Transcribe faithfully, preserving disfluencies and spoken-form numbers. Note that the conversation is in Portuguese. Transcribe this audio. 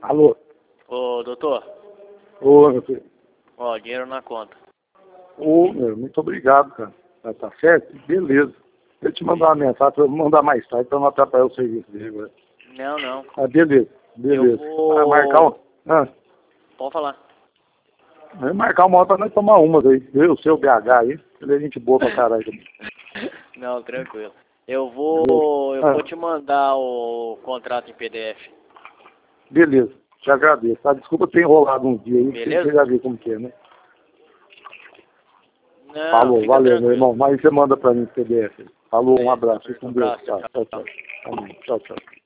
Alô? Ô, doutor. Ô, meu filho. Ó, dinheiro na conta. Ô, meu, muito obrigado, cara. Tá, tá certo? Beleza. Eu te mandar uma mensagem, eu vou mandar mais tarde pra não atrapalhar o serviço dele agora. Não, não. Ah, beleza, beleza. Eu vou... Ah, marcar um... Ah, Pode falar. vai marcar uma hora pra nós tomar umas aí. Eu, o seu B H aí, ele é gente boa pra caralho. Não, tranquilo. Eu vou... Eu Ah. vou te mandar o contrato em P D F. Beleza, te agradeço, tá? Desculpa ter enrolado um dia aí, Beleza? você já viu como que é, né? Não, Falou, fica valeu, tranquilo. meu irmão. Mas você manda pra mim o P D F. Falou, um Beleza, abraço, fique com um Deus. abraço, Tá, tchau, tchau, tchau. tchau. Amém. Tchau, tchau.